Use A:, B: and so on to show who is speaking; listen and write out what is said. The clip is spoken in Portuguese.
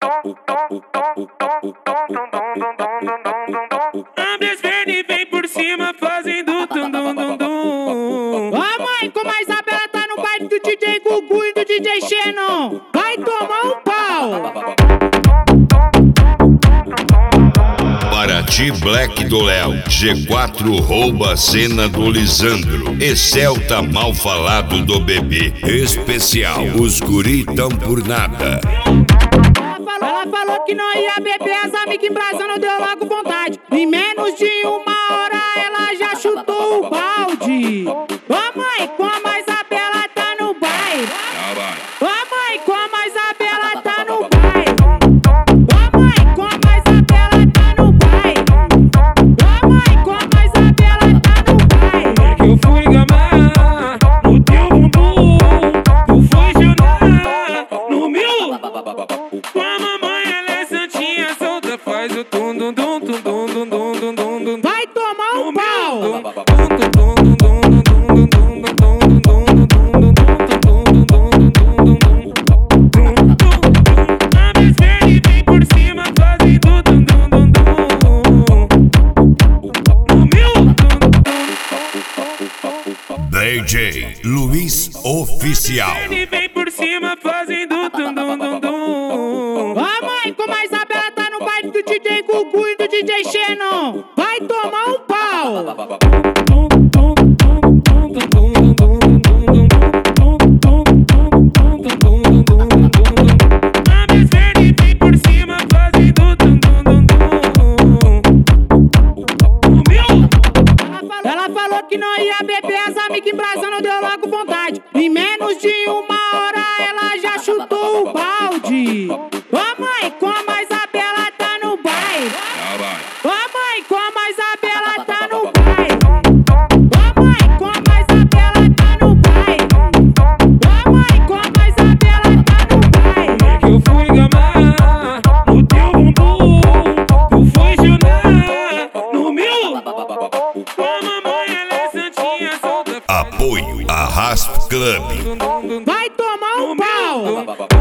A: Ambias verde vem por cima fazendo tum dum dum dum.
B: Ó mãe, como a Isabela tá no baile do DJ Gugu e do DJ Xenon, vai tomar um pau.
C: Paraty Black do Léo, G4 rouba a cena do Lisandro, Excel tá mal falado do bebê. Especial, os guri tão por nada.
B: Ela falou que não ia beber, as amigas embrasando, deu logo vontade. Em menos de uma hora ela já chutou o balde. Ó mãe, como a Isabela tá no baile. Ó mãe, como a Isabela tá no baile. Ó mãe, como a Isabela tá no baile. Ó mãe, como a Isabela tá no baile.
A: Que eu fui gamar no teu bumbum, tu foi chorar no meu. Com a mamãe ela é santinha, solta, faz o tum dum dum dum dum dum dum dum dum.
B: Vai tomar um pau.
C: DJ Luiz Oficial.
A: Ele vem por cima fazendo tum dum dum dum.
B: Ó mãe, como a Isabela tá no baile do DJ Gugu e do DJ Xenon, vai tomar um pau.
A: Ambias verde vem por cima fazendo tum dum dum dum.
B: Ela falou que não ia beber, as amigas embrasando, deu logo vontade. Em menos de uma hora ela já chutou o balde. Ó mãe, como a Isabela tá no baile. Ó mãe, como a Isabela tá no baile. Ó mãe, como a Isabela tá no baile. Ó mãe, como a Isabela tá no baile.
A: Que eu fui gamar no teu bumbum, tu foi chorar no meu. Com a mamãe ela é santinha, solta.
C: Apoio Arrasp Club.
B: Vai tomar um pau.